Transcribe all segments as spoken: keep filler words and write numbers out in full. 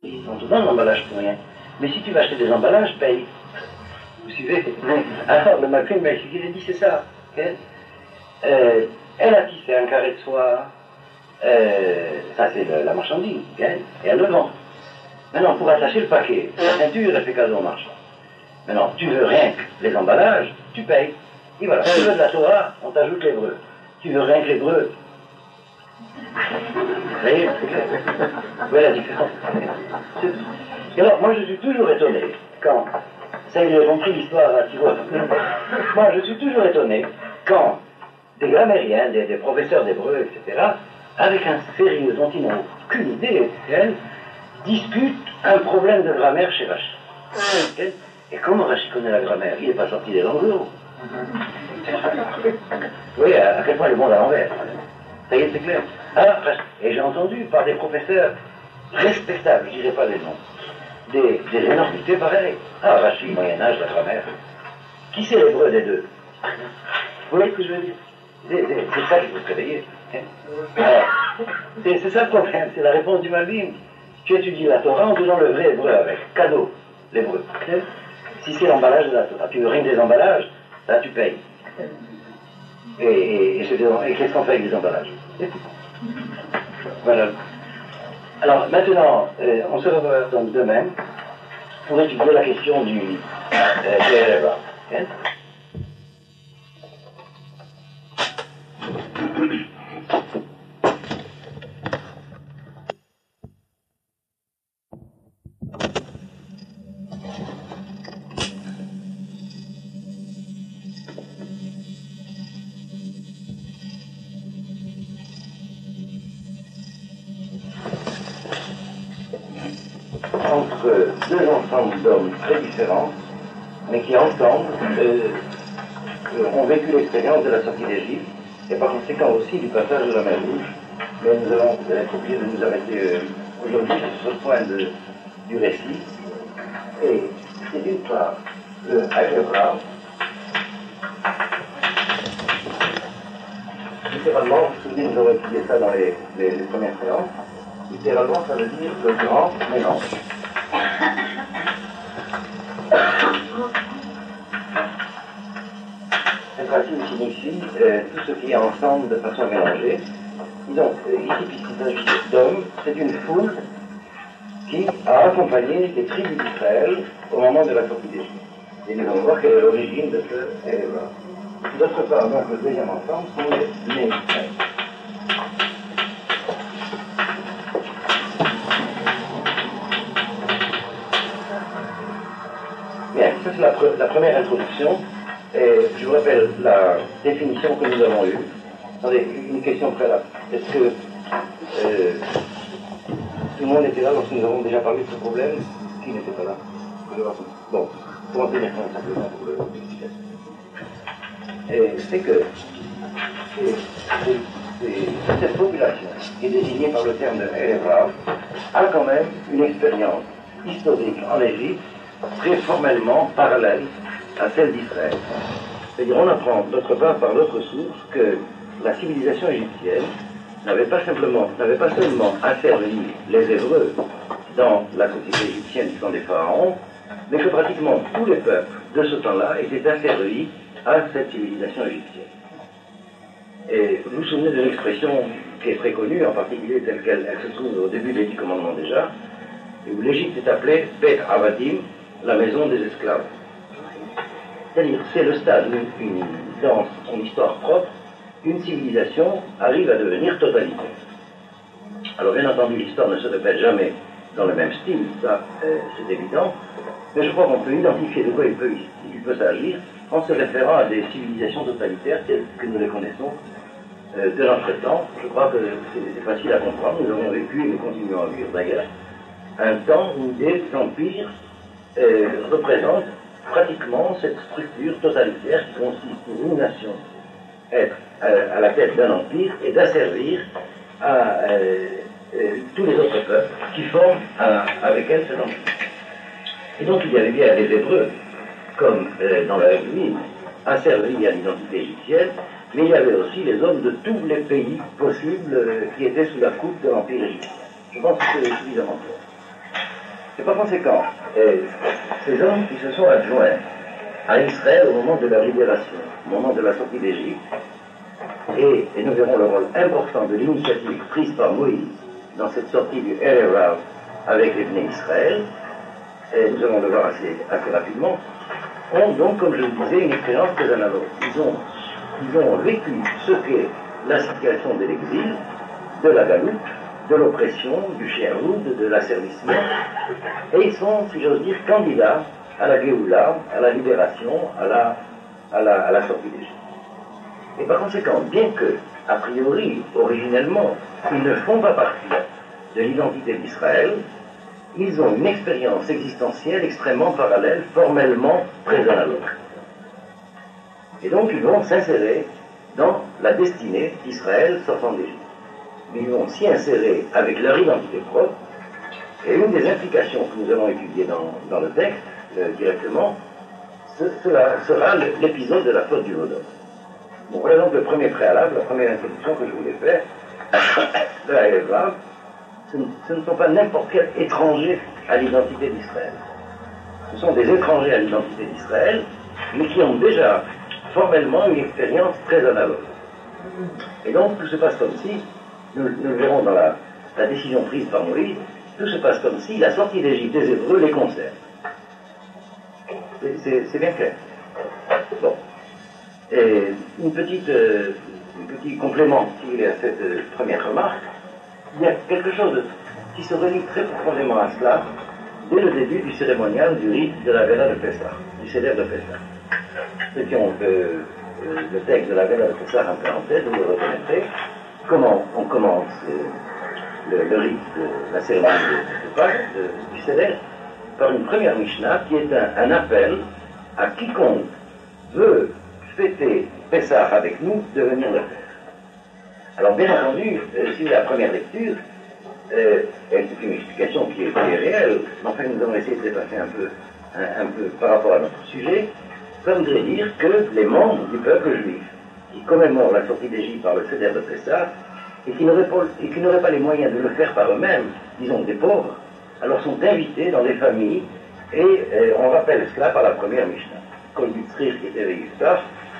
On te donne l'emballage pour rien. Mais si tu vas acheter des emballages, paye. Vous suivez? Alors, le Malcolm m'a expliqué, il a dit, c'est ça. Okay? Euh, elle a tissé un carré de soie, euh, ça c'est la marchandise, okay? Et elle le vend. Maintenant, pour attacher le paquet, la ceinture, elle fait cadeau au marchand. Maintenant, tu veux rien que les emballages, tu payes. Et voilà, tu veux de la Torah, on t'ajoute l'hébreu. Tu veux rien que l'hébreu. Vous voyez, c'est clair. Vous voyez la différence. Et alors, moi je suis toujours étonné quand, ça y est, j'ai compris l'histoire à Tirol. Moi je suis toujours étonné quand des grammairiens, des, des professeurs d'hébreu, et cetera, avec un sérieux dont ils n'ont aucune idée, discutent un problème de grammaire chez Rachi. Et comment Rachi connaît la grammaire? Il n'est pas sorti des langues. Vous voyez à quel point le monde à l'envers. Ça y est, c'est clair. Alors, et j'ai entendu par des professeurs respectables, je ne dirais pas les noms, des, des énormités pareilles. Ah, Rachi, Moyen-Âge, la grammaire. Qui c'est l'hébreu des deux? Vous voyez ce que je veux dire? C'est, c'est, c'est ça qu'il faut se réveiller. Hein? C'est, c'est ça le problème, c'est la réponse du Malbim. Tu étudies la Torah en disant le vrai hébreu avec, cadeau, l'hébreu. Si c'est l'emballage de la Torah, tu veux rien des emballages, là tu payes. Et, et, et, et qu'est-ce qu'on fait avec les emballages? Voilà. Alors maintenant, euh, on se revoit donc demain pour étudier la question du euh, de hein? Entre deux ensembles d'hommes très différents, mais qui ensemble euh, ont vécu l'expérience de la sortie d'Égypte, et par conséquent aussi du passage de la mer Rouge. Mais nous allons être obligés de nous arrêter euh, aujourd'hui sur ce point de, du récit. Et c'est d'une part le Haïdebra. Littéralement, vous vous souvenez, nous avons étudié ça dans les, les, les premières séances. Littéralement, ça veut dire le grand mélange. Cette racine signifie euh, tout ce qui est ensemble de façon mélangée. Donc, euh, ici, puisqu'il s'agit d'hommes, c'est une foule qui a accompagné les tribus d'Israël au moment de la sortie d'Égypte. Et nous allons voir quelle est l'origine de ce élément. D'autre part, donc, le deuxième ensemble sont les nés d'Israël. Bien, ça c'est la, pre la première introduction. Et je vous rappelle la définition que nous avons eue. Attendez, une question préalable. Est-ce que euh, tout le monde était là lorsque nous avons déjà parlé de ce problème? Qui n'était pas là? Bon, pour en tenir compte simplement pour l'explication. C'est que cette population qui est désignée par le terme de Erev a quand même une expérience historique en Égypte très formellement parallèle à celle d'Israël. C'est-à-dire, on apprend d'autre part par d'autres sources que la civilisation égyptienne n'avait pas simplement, n'avait pas seulement asservi les Hébreux dans la société égyptienne du temps des pharaons, mais que pratiquement tous les peuples de ce temps-là étaient asservis à cette civilisation égyptienne. Et vous vous souvenez de l'expression qui est très connue, en particulier telle qu'elle elle se trouve au début des Dix Commandements déjà, où l'Égypte est appelée Bet Avadim, la maison des esclaves. C'est-à-dire, c'est le stade où, une, dans son histoire propre, une civilisation arrive à devenir totalitaire. Alors, bien entendu, l'histoire ne se répète jamais dans le même style, ça, euh, c'est évident, mais je crois qu'on peut identifier de quoi il peut, il peut s'agir en se référant à des civilisations totalitaires telles que nous les connaissons euh, de notre temps. Je crois que c'est facile à comprendre. Nous avons vécu et nous continuons à vivre d'ailleurs un temps où des empires euh, représentent pratiquement cette structure totalitaire qui consiste pour une nation être à, à la tête d'un empire et d'asservir à euh, euh, tous les autres peuples qui forment à, avec elle cet empire. Et donc il y avait bien des Hébreux, comme euh, dans la Bible, asservis à l'identité égyptienne, mais il y avait aussi les hommes de tous les pays possibles euh, qui étaient sous la coupe de l'empire égyptien. Je pense que c'est suffisamment clair. Et par conséquent, euh, ces hommes qui se sont adjoints à Israël au moment de la libération, au moment de la sortie d'Égypte, et, et nous verrons le rôle important de l'initiative prise par Moïse dans cette sortie du Erev avec les Bnei Israël, et nous allons le voir assez, assez rapidement, ont donc, comme je le disais, une expérience très analogue. Ils ont, ils ont vécu ce qu'est la situation de l'exil, de la galoute, de l'oppression, du sherwood, de l'asservissement, et ils sont, si j'ose dire, candidats à la Géoula, à la libération, à la, à la, à la sortie d'Égypte. Et par conséquent, bien que, a priori, originellement, ils ne font pas partie de l'identité d'Israël, ils ont une expérience existentielle extrêmement parallèle, formellement très analogue. Et donc, ils vont s'insérer dans la destinée d'Israël sortant d'Égypte. Mais ils vont s'y insérer avec leur identité propre, et une des implications que nous allons étudier dans, dans le texte, euh, directement, ce, cela sera l'épisode de la faute du Vaudor. Bon, voilà donc le premier préalable, la première introduction que je voulais faire de la Erev. Ce, ce ne sont pas n'importe quels étrangers à l'identité d'Israël. Ce sont des étrangers à l'identité d'Israël, mais qui ont déjà formellement une expérience très analogue. Et donc tout se passe comme si, nous, nous le verrons dans la, la décision prise par Moïse, tout se passe comme si la sortie d'Égypte des Hébreux les concerne. C'est bien clair. Bon. Et une petite, euh, un petit complément, si vous voulez, à cette euh, première remarque, il y a quelque chose qui se relie très profondément à cela dès le début du cérémonial du rite de la Gala de Pessah, du Seder de Pessah. Ceux qui ont euh, euh, le texte de la Gala de Pessah un peu en tête, vous le reconnaîtrez. Comment on commence euh, le, le rite de la cérémonie de, de Pâques, de, du Seder, par une première Mishnah qui est un, un appel à quiconque veut fêter Pessah avec nous de venir le faire. Alors bien entendu, euh, si la première lecture, euh, c'est une explication qui est, qui est réelle, mais enfin nous allons essayer de dépasser un peu, un, un peu par rapport à notre sujet, ça voudrait dire que les membres du peuple juif qui commémorent la sortie d'Égypte par le Seder de Pessah et qui n'auraient pas, et qui n'auraient pas les moyens de le faire par eux-mêmes, disons des pauvres, alors sont invités dans des familles et euh, on rappelle cela par la première Mishnah. Kol Yitzrich qui était Veyiftach,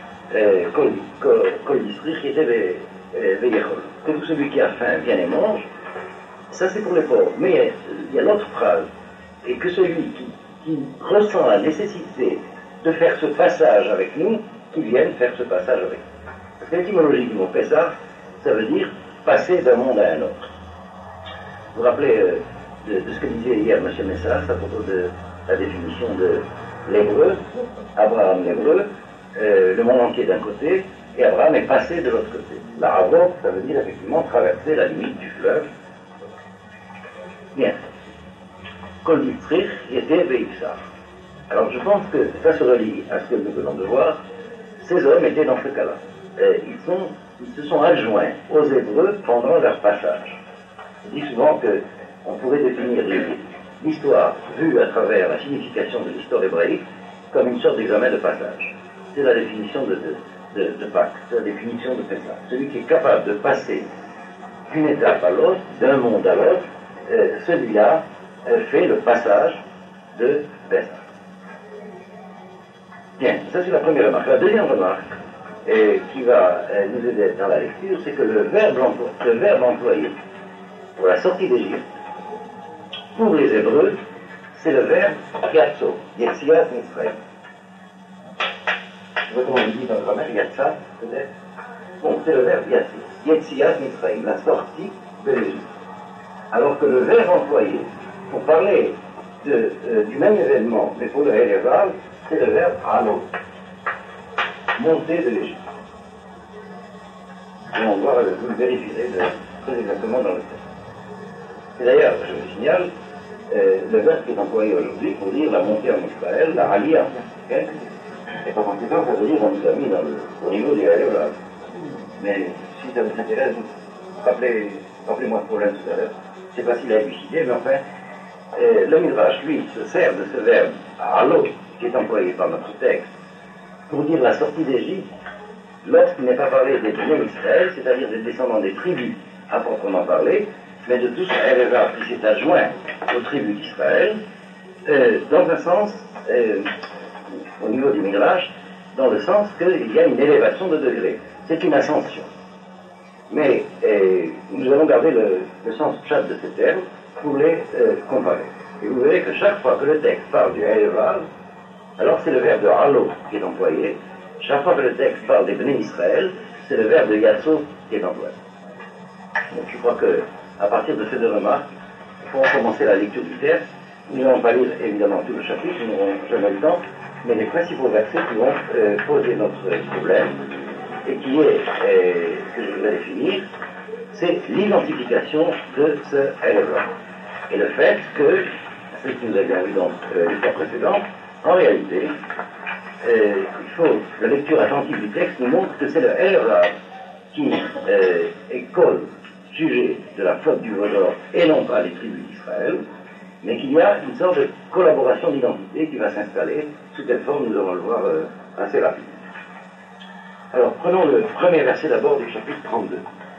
Kol Yitzrich qui était Veyechol. Que tout celui qui a faim vienne et mange, ça c'est pour les pauvres. Mais il y a l'autre phrase, et que celui qui, qui ressent la nécessité de faire ce passage avec nous, qu'il vienne faire ce passage avec nous. Parce que l'étymologie du mot Pessah, ça veut dire passer d'un monde à un autre. Vous vous rappelez euh, de, de ce que disait hier M. Messas à propos de la définition de l'hébreu, Abraham l'hébreu, euh, le monde entier d'un côté, et Abraham est passé de l'autre côté. La Havok, ça veut dire effectivement traverser la limite du fleuve. Bien. Kol Yitzrich était Veïpsar. Alors je pense que ça se relie à ce que nous venons de voir. Ces hommes étaient dans ce cas-là. Ils, sont, ils se sont adjoints aux Hébreux pendant leur passage. Je dis souvent qu'on pourrait définir l'histoire vue à travers la signification de l'histoire hébraïque comme une sorte d'examen de passage. C'est la définition de, de, de, de Pâques, c'est la définition de Pessah. Celui qui est capable de passer d'une étape à l'autre, d'un monde à l'autre, euh, celui-là euh, fait le passage de Pessah. Bien, ça c'est la première remarque. La deuxième remarque, euh, qui va euh, nous aider dans la lecture, c'est que le verbe, le verbe employé pour la sortie d'Égypte, pour les Hébreux, c'est le verbe yatso, yetziat Mitzrayim. Je vois comment on dit dans le grammaire, yatsa, peut-être. Bon, c'est le verbe yatsi, yetziat Mitzrayim, la sortie de l'Égypte. Alors que le verbe employé pour parler de, euh, du même événement, mais pour le Erev, c'est le verbe alo, monter de l'Égypte. Et on va vous le vérifierez très exactement dans le texte. Et d'ailleurs, je vous signale, euh, le verbe qui est employé aujourd'hui pour dire la montée en Israël, la aliyah. Okay? Et par conséquent, ça veut dire qu'on nous a mis dans le, au niveau des Erev. Mais si ça vous intéresse, rappelez, rappelez-moi ce problème tout à l'heure. C'est facile à élucider, mais enfin, euh, le Midrash, lui, se sert de ce verbe alo, qui est employé par notre texte, pour dire la sortie d'Égypte, lorsqu'il n'est pas parlé des Bnei Israël, c'est-à-dire des descendants des tribus à proprement parler, mais de tout ce Rav qui s'est adjoint aux tribus d'Israël, euh, dans un sens, euh, au niveau du Midrash, dans le sens qu'il y a une élévation de degré. C'est une ascension. Mais euh, nous allons garder le, le sens pshat de ces termes pour les euh, comparer. Et vous verrez que chaque fois que le texte parle du Rav, alors c'est le verbe de halo qui est employé. Chaque fois que le texte parle des Bnei Israël, c'est le verbe de yatsov qui est employé. Donc je crois que à partir de ces deux remarques, il faut commencer la lecture du texte. Nous n'allons pas lire évidemment tout le chapitre, nous n'aurons jamais le temps, mais les principaux versets qui vont euh, poser notre problème, et qui est, euh, que je voudrais définir, c'est l'identification de ce Rav. Et le fait que, ce que nous avions vu dans euh, les fois précédentes, en réalité, euh, il faut, la lecture attentive du texte nous montre que c'est le Rav qui euh, est cause, sujet de la faute du Vaudor, et non pas les tribus d'Israël, mais qu'il y a une sorte de collaboration d'identité qui va s'installer. Sous quelle forme, nous allons le voir euh, assez rapidement. Alors, prenons le premier verset d'abord du chapitre trente-deux.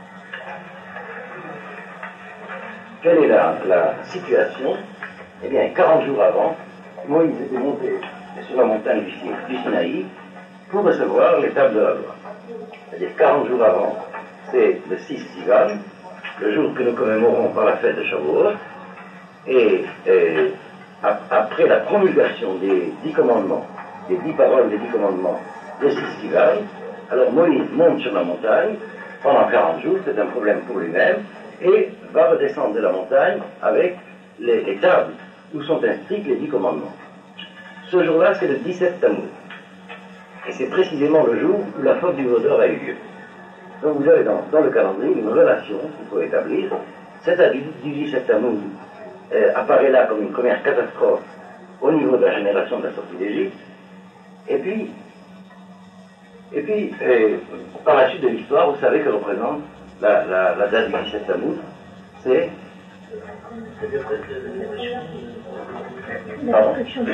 Quelle est la, la situation? Eh bien, quarante jours avant, Moïse était monté sur la montagne du, du Sinaï pour recevoir les tables de la loi. C'est-à-dire quarante jours avant, c'est le six Sivan, le jour que nous commémorons par la fête de Shavuot, et, et après la promulgation des dix commandements, des dix paroles des dix commandements, le six Sivan, alors Moïse monte sur la montagne pendant quarante jours, c'est un problème pour lui-même, et va redescendre de la montagne avec les, les tables où sont inscrits les dix commandements. Ce jour-là, c'est le dix-sept Tammuz. Et c'est précisément le jour où la faute du Vaudor a eu lieu. Donc vous avez dans, dans le calendrier une relation qu'il faut établir. Cette année du dix-sept Tammuz euh, apparaît là comme une première catastrophe au niveau de la génération de la sortie d'Égypte. Et puis, et puis euh, par la suite de l'histoire, vous savez que représente la, la, la date du dix-sept Tammuz. C'est... Pardon ?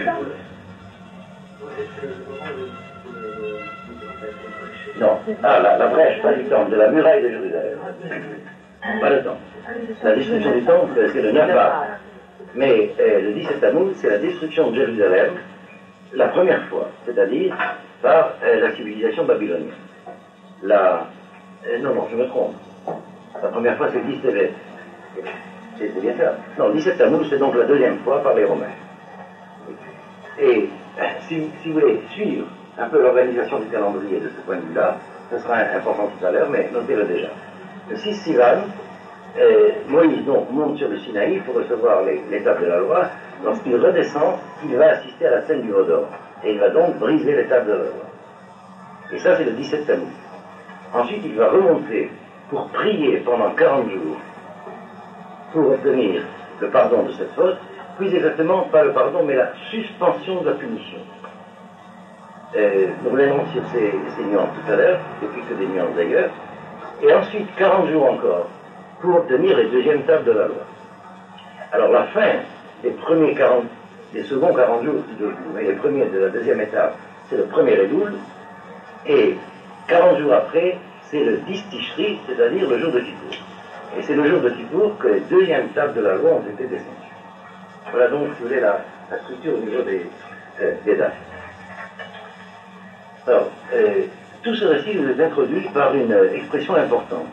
Non. Ah, la, la brèche, pas du temple, de la muraille de Jérusalem. Pas le temple. La destruction du temple, c'est le neuf Av. Mais euh, le dix-sept Tammuz, c'est la destruction de Jérusalem, la première fois, c'est-à-dire par euh, la civilisation babylonienne. La... Euh, non, non, je me trompe. La première fois, c'est le dix Tevet. C'est bien ça. Non, le dix-sept Tammuz, c'est donc la deuxième fois par les Romains. Et si, si vous voulez suivre un peu l'organisation du calendrier de ce point de vue-là, ce sera important tout à l'heure, mais notez-le déjà. Le six Sivan, euh, Moïse donc monte sur le Sinaï pour recevoir les, l'étape de la loi. Lorsqu'il redescend, il va assister à la scène du Vaudor. Et il va donc briser l'étape de la loi. Et ça, c'est le dix-sept Tammuz. Ensuite, il va remonter pour prier pendant quarante jours pour obtenir le pardon de cette faute. Plus exactement, pas le pardon, mais la suspension de la punition. Euh, nous reviendrons sur ces, ces nuances tout à l'heure, et puis que des nuances d'ailleurs. Et ensuite, quarante jours encore, pour obtenir les deuxièmes tables de la loi. Alors la fin des premiers quarante, des seconds quarante jours, mais les premiers de la deuxième étape, c'est le premier Elul, et quarante jours après, c'est le dix Tishri, c'est-à-dire le jour de Kippour. Et c'est le jour de Kippour que les deuxièmes tables de la loi ont été descendues. Voilà donc, si vous voulez, la, la structure au niveau des, euh, des dates. Alors, euh, tout ce récit vous est introduit par une euh, expression importante.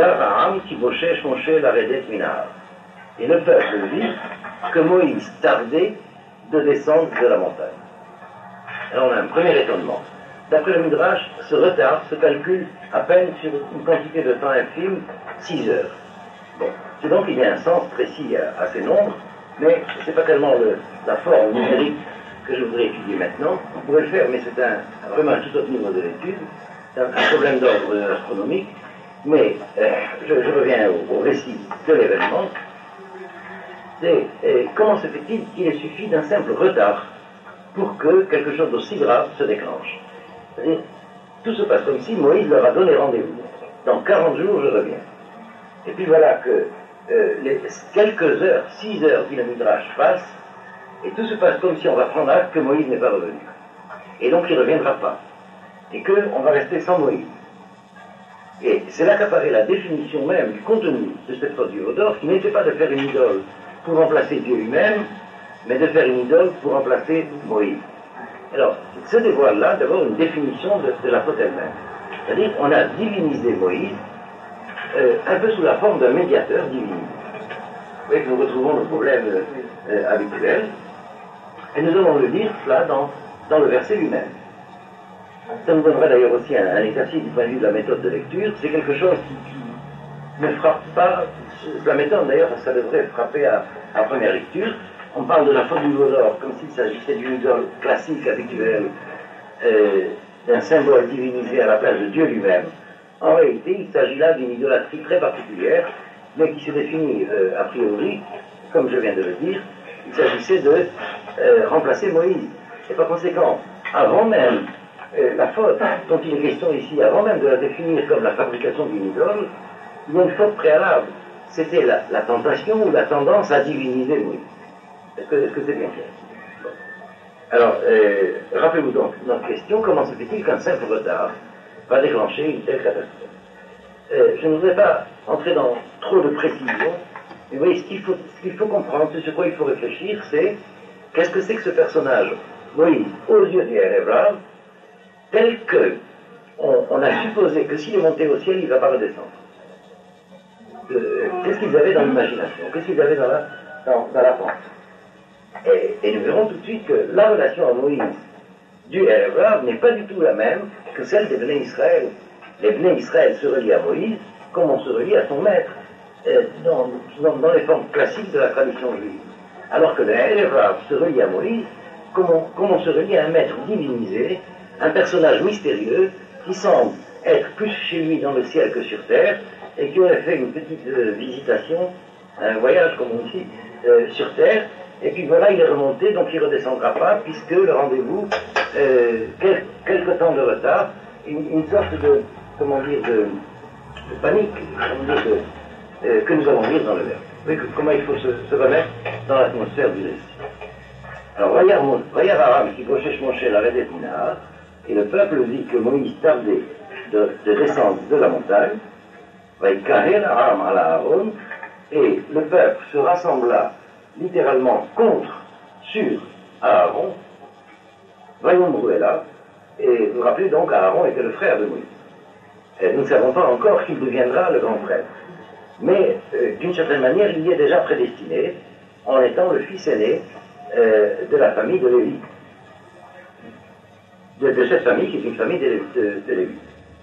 Et le peuple vit que Moïse tardait de descendre de la montagne. Alors on a un premier étonnement. D'après le Midrash, ce retard se calcule à peine sur une quantité de temps infime, six heures. Bon, c'est donc qu'il y a un sens précis à, à ces nombres, mais ce n'est pas tellement le, la forme numérique que je voudrais étudier maintenant. On pourrait le faire, mais c'est un, vraiment un tout autre niveau de l'étude. C'est un, un problème d'ordre astronomique. Mais euh, je, je reviens au, au récit de l'événement. C'est euh, comment se fait-il qu'il ait suffi d'un simple retard pour que quelque chose d'aussi grave se déclenche? C'est-à-dire, tout se passe comme si Moïse leur a donné rendez-vous. Dans quarante jours, je reviens. Et puis voilà que euh, les quelques heures, six heures, dit le Midrash, passent, et tout se passe comme si on va prendre acte que Moïse n'est pas revenu. Et donc il ne reviendra pas. Et qu'on va rester sans Moïse. Et c'est là qu'apparaît la définition même du contenu de cette faute du Vaudor, qui n'était pas de faire une idole pour remplacer Dieu lui-même, mais de faire une idole pour remplacer Moïse. Alors, se dévoile là d'abord une définition de, de la faute elle-même. C'est-à-dire qu'on a divinisé Moïse euh, un peu sous la forme d'un médiateur divin. Vous voyez que nous retrouvons le problème euh, habituel, et nous allons le lire cela dans, dans le verset lui-même. Ça nous donnera d'ailleurs aussi un, un exercice du point de vue de la méthode de lecture. C'est quelque chose qui, qui ne frappe pas, la méthode d'ailleurs, ça devrait frapper à, à première lecture. On parle de la faute du Vaudor comme s'il s'agissait d'une idole classique, habituelle, euh, d'un symbole divinisé à la place de Dieu lui-même. En réalité, il s'agit là d'une idolâtrie très particulière, mais qui se définit euh, a priori, comme je viens de le dire, il s'agissait de euh, remplacer Moïse. Et par conséquent, avant même euh, la faute dont il est question ici, avant même de la définir comme la fabrication d'une idole, il y a une faute préalable. C'était la, la tentation ou la tendance à diviniser Moïse. Est-ce que, est-ce que c'est bien clair? Bon. Alors, euh, rappelez-vous donc notre question, comment se fait-il qu'un simple retard va déclencher une telle catastrophe? euh, Je ne voudrais pas entrer dans trop de précisions, mais vous voyez, ce qu'il faut, ce qu'il faut comprendre, ce sur quoi il faut réfléchir, c'est qu'est-ce que c'est que ce personnage, Moïse, aux yeux du Hébreu, tel que on, on a supposé que s'il est monté au ciel, il ne va pas redescendre. Euh, qu'est-ce qu'ils avaient dans l'imagination? Qu'est-ce qu'ils avaient dans la, dans, dans la pensée? Et, et nous verrons tout de suite que la relation à Moïse du Hébreu n'est pas du tout la même que celle des Bnei Israël. Les Bnei Israël se relient à Moïse comme on se relie à son maître, euh, dans, dans, dans les formes classiques de la tradition juive. Alors que le Hébreu se relie à Moïse comme on, comme on se relie à un maître divinisé, un personnage mystérieux qui semble être plus chez lui dans le ciel que sur terre, et qui aurait fait une petite euh, visitation, un voyage comme on dit, euh, sur terre, et puis voilà, il est remonté, donc il ne redescendra pas, puisque le rendez-vous, euh, quel, quelque temps de retard, une, une sorte de, comment dire, de, de panique, comment dire, de, euh, que nous allons lire dans le verbe. Oui, comment il faut se, se remettre dans l'atmosphère du récit. Alors, Vayar Aram qui Goshesh Moshe la Redetmina, et le peuple vit que Moïse tardait de, de descendre de la montagne, Vaykaher Aram à la Aaron, et le peuple se rassembla littéralement contre, sur Aaron, Vayomruela, et vous vous rappelez donc Aaron était le frère de Moïse. Et nous ne savons pas encore qu'il deviendra le grand frère. Mais euh, d'une certaine manière, il y est déjà prédestiné en étant le fils aîné euh, de la famille de Lévi. De, de cette famille qui est une famille de, de, de Lévi.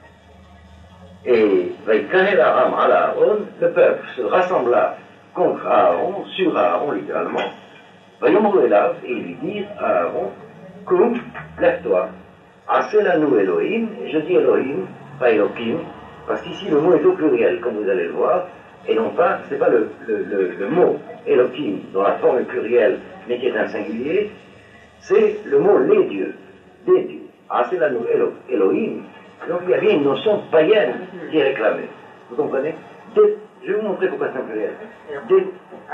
Et Vaïkaher Aram ala Aaron, le peuple se rassembla contre Aaron, sur Aaron littéralement, Vayomruela, et ils lui dirent à Aaron, Koum, lève-toi, Aselanu Elohim, et je dis Elohim, pas Elohim, parce qu'ici le mot est au pluriel, comme vous allez le voir, et non pas, c'est pas le, le, le, le mot Elohim, dont la forme est plurielle, mais qui est un singulier, c'est le mot les dieux, des dieux. Aselanu Elohim, donc il y a bien une notion païenne qui est réclamée. Vous comprenez? Des, je vais vous montrer pourquoi c'est un pluriel. Des,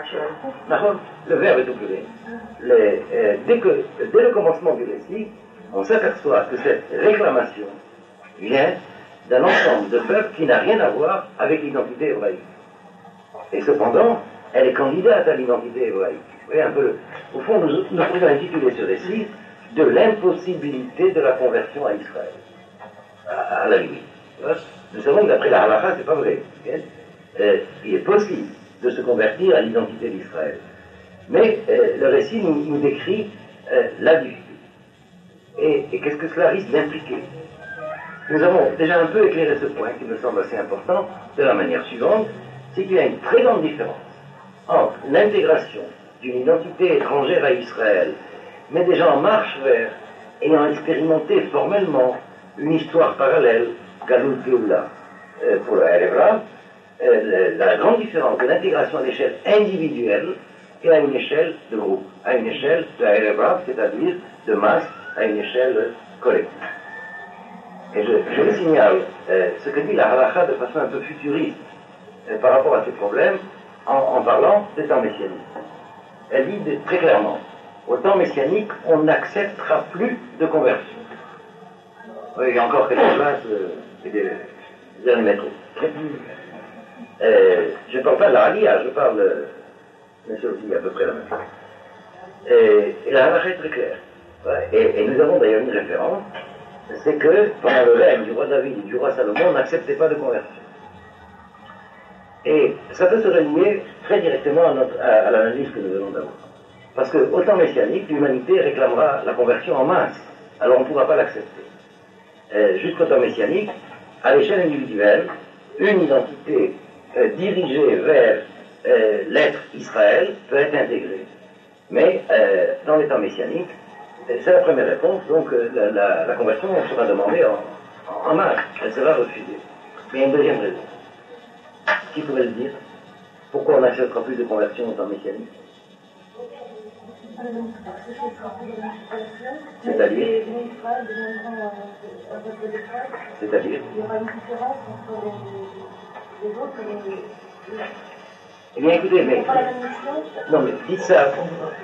le verbe est au pluriel. Les, euh, dès, que, dès le commencement du récit, on s'aperçoit que cette réclamation vient d'un ensemble de peuples qui n'a rien à voir avec l'identité hébraïque. Et cependant, elle est candidate à l'identité hébraïque. Vous voyez un peu, au fond, nous, nous pouvons intituler ce récit de l'impossibilité de la conversion à Israël. À, à la limite. Nous savons que d'après la halakha, c'est pas vrai. Euh, il est possible de se convertir à l'identité d'Israël. Mais euh, le récit nous, nous décrit euh, la difficulté. Et, et qu'est-ce que cela risque d'impliquer? Nous avons déjà un peu éclairé ce point qui me semble assez important de la manière suivante, c'est qu'il y a une très grande différence entre l'intégration d'une identité étrangère à Israël, mais déjà en marche vers, ayant expérimenté formellement une histoire parallèle, Galut Geoula, euh, pour le Hébreu, euh, la grande différence de l'intégration à l'échelle individuelle et à une échelle de groupe, à une échelle de Hébreu, c'est-à-dire de masse, à une échelle collective. Et je, je vous signale euh, ce que dit la halakha de façon un peu futuriste euh, par rapport à ce problème en, en parlant des temps messianiques. Elle dit de, très clairement, au temps messianique, on n'acceptera plus de conversion. Oui, il y a encore quelques places, euh, des, Vous allez mettre euh, je ne parle pas de la Halia, je parle de... Mais c'est aussi à peu près la même chose. Et, et la halakha est très claire. Ouais, et, et nous avons d'ailleurs une référence, c'est que pendant le règne du roi David et du roi Salomon, on n'acceptait pas de conversion. Et ça peut se relier très directement à, notre, à, à l'analyse que nous venons d'avoir. Parce qu'au temps messianique, l'humanité réclamera la conversion en masse, alors on ne pourra pas l'accepter. Euh, Jusqu'au temps messianique, à l'échelle individuelle, une identité euh, dirigée vers euh, l'être Israël peut être intégrée. Mais euh, dans les temps messianiques, c'est la première réponse, donc euh, la, la, la conversion sera demandée en, en, en masse, elle sera refusée. Mais il y a une deuxième raison. Qui pourrait le dire? Pourquoi on n'acceptera plus de conversion au temps messianique? C'est-à-dire C'est-à-dire Il y aura une différence entre les, les autres et les... Eh bien écoutez, mais... Non mais dites ça.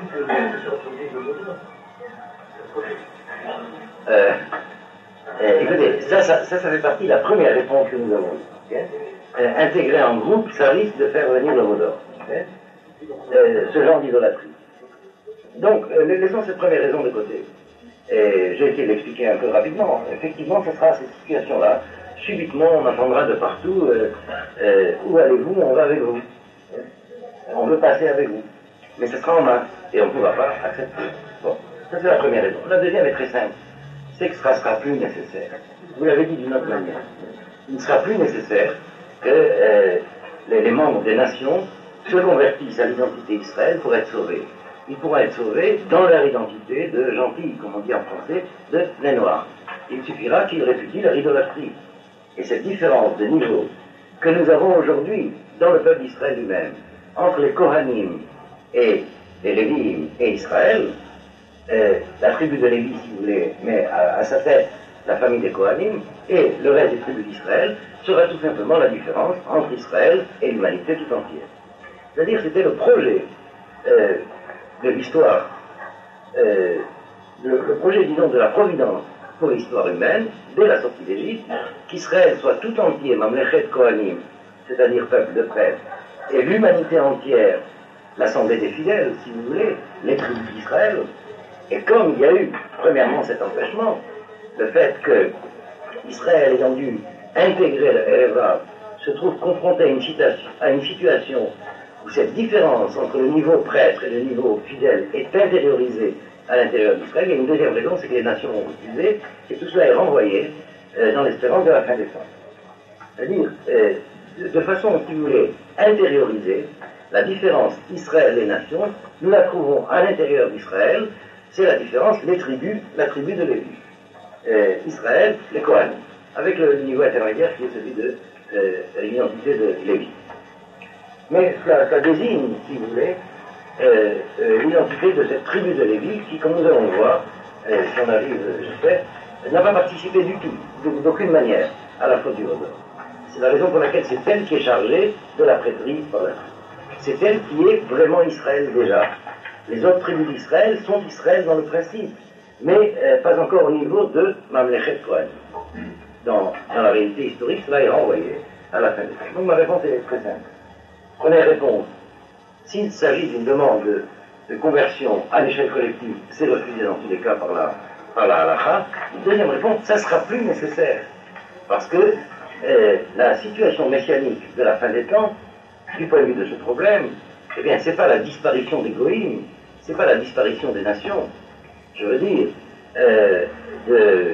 Euh, euh, écoutez, ça ça, ça, ça fait partie de la première réponse que nous avons eue. Okay? Euh, intégrer en groupe, ça risque de faire venir le mot d'ordre. Okay? Euh, ce genre d'idolâtrie. Donc, euh, laissons cette première raison de côté. Et j'ai essayé de l'expliquer un peu rapidement. Effectivement, ce sera cette situation-là. Subitement, on entendra de partout euh, euh, où allez-vous, on va avec vous. On veut passer avec vous. Mais ce sera en masse, et on ne pourra pas accepter. Bon, ça c'est la première raison. La deuxième est très simple. C'est que ce ne sera plus nécessaire. Vous l'avez dit d'une autre manière. Il ne sera plus nécessaire que euh, les, les membres des nations se convertissent à l'identité d'Israël pour être sauvés. Ils pourront être sauvés dans leur identité de gentils, comme on dit en français, de les noirs. Il suffira qu'ils répudient leur idolâtrie. Et cette différence de niveau que nous avons aujourd'hui dans le peuple d'Israël lui-même, entre les Kohanim et les Lévim et Israël, euh, la tribu de Lévi, si vous voulez, met à, à sa tête la famille des Kohanim, et le reste des tribus d'Israël sera tout simplement la différence entre Israël et l'humanité tout entière. C'est-à-dire c'était le projet euh, de l'histoire, euh, le, le projet, disons, de la providence pour l'histoire humaine, dès la sortie d'Égypte, qu'Israël soit tout entier, Mamlechet Kohanim, c'est-à-dire peuple de prêtres, et l'humanité entière, l'assemblée des fidèles, si vous voulez, les tribus d'Israël. Et comme il y a eu, premièrement, cet empêchement, le fait que Israël ayant dû intégrer le Erev se trouve confronté à une, situation, à une situation où cette différence entre le niveau prêtre et le niveau fidèle est intériorisée à l'intérieur d'Israël. Il y a une deuxième raison, c'est que les nations ont refusé, et tout cela est renvoyé euh, dans l'espérance de la fin des temps. C'est-à-dire, euh, de, de façon, si vous voulez, intériorisée, la différence Israël et nations, nous la trouvons à l'intérieur d'Israël, c'est la différence, les tribus, la tribu de Lévi. Euh, Israël, les Kohanim, avec le niveau intermédiaire qui est celui de euh, l'identité de Lévi. Mais ça, ça désigne, si vous voulez, euh, euh, l'identité de cette tribu de Lévi qui, comme nous allons le voir, euh, si on arrive, j'espère, n'a pas participé du tout, d'aucune manière, à la faute du Hodor. C'est la raison pour laquelle c'est elle qui est chargée de la prêtrise par la suite. C'est elle qui est vraiment Israël déjà. Les autres tribus d'Israël sont Israël dans le principe, mais euh, pas encore au niveau de Mamlechet Kohanim. Dans, dans la réalité historique, cela est renvoyé à la fin des temps. Donc ma réponse est très simple. Première réponse, s'il s'agit d'une demande de, de conversion à l'échelle collective, c'est refusé dans tous les cas par la, par la halakha. Deuxième réponse, ça ne sera plus nécessaire. Parce que euh, la situation messianique de la fin des temps, du point de vue de ce problème, eh bien, c'est pas la disparition des goïms, c'est pas la disparition des nations. Je veux dire, euh, de,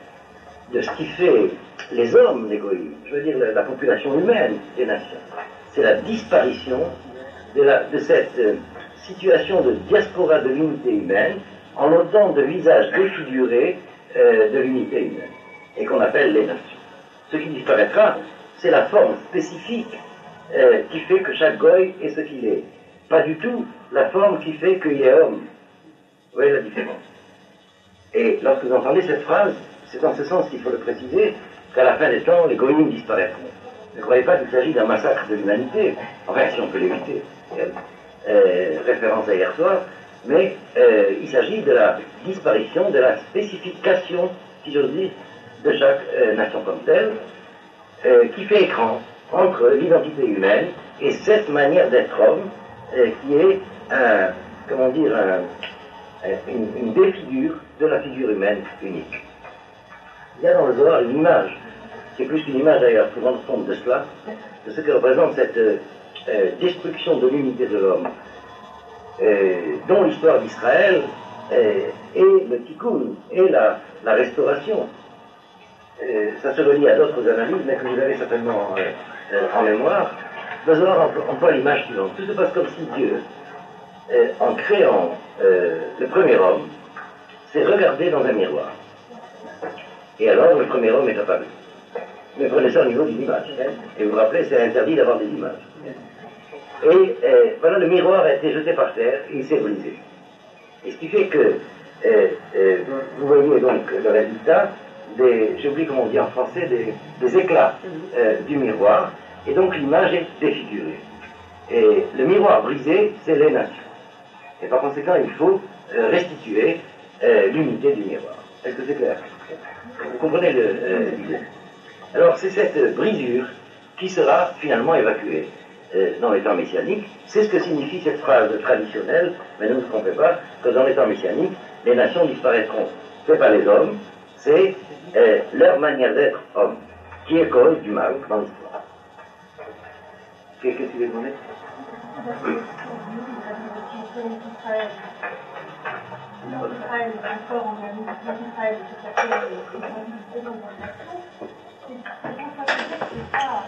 de ce qui fait les hommes des goïms, je veux dire la, la population humaine des nations. C'est la disparition de, la, de cette euh, situation de diaspora de l'unité humaine en autant de visages défigurés euh, de l'unité humaine, et qu'on appelle les nations. Ce qui disparaîtra, c'est la forme spécifique euh, qui fait que chaque goy est ce qu'il est. Pas du tout la forme qui fait qu'il est homme. Vous voyez la différence. Et lorsque vous entendez cette phrase, c'est en ce sens qu'il faut le préciser, qu'à la fin des temps, les goyim disparaîtront. Ne croyez pas qu'il s'agit d'un massacre de l'humanité, enfin si on peut l'éviter, euh, référence à hier soir, mais euh, il s'agit de la disparition, de la spécification, si j'ose dire, de chaque euh, nation comme telle, euh, qui fait écran entre l'identité humaine et cette manière d'être homme, euh, qui est un, comment dire, un, une, une défigure de la figure humaine unique. Il y a dans le Zohar une image, qui est plus qu'une image d'ailleurs, pour rendre compte de cela, de ce que représente cette euh, euh, destruction de l'unité de l'homme, euh, dont l'histoire d'Israël euh, est le tikkun, et la, la restauration. Euh, ça se relie à d'autres analyses, mais que vous avez certainement euh, euh, en mémoire. Le Zohar emploie l'image suivante. Tout se passe comme si Dieu, euh, en créant euh, le premier homme, s'est regardé dans un miroir. Et alors, le premier homme est apparu. Mais prenez ça au niveau d'une image. Hein, et vous vous rappelez, c'est interdit d'avoir des images. Et euh, voilà, le miroir a été jeté par terre et il s'est brisé. Et ce qui fait que euh, euh, vous voyez donc le résultat des, j'oublie comment on dit en français, des, des éclats euh, du miroir, et donc l'image est défigurée. Et le miroir brisé, c'est les nations. Et par conséquent, il faut euh, restituer euh, l'unité du miroir. Est-ce que c'est clair? Vous comprenez l'idée? euh, Alors c'est cette brisure qui sera finalement évacuée euh, dans les temps messianiques. C'est ce que signifie cette phrase traditionnelle, mais ne vous trompez pas, que dans les temps messianiques, les nations disparaîtront. Ce n'est pas les hommes, c'est euh, leur manière d'être homme, qui est cause du mal dans l'histoire. Qu'est-ce que tu veux demander? Israël, encore en Israël, c'est à cause de l'unité dans la nation. C'est pas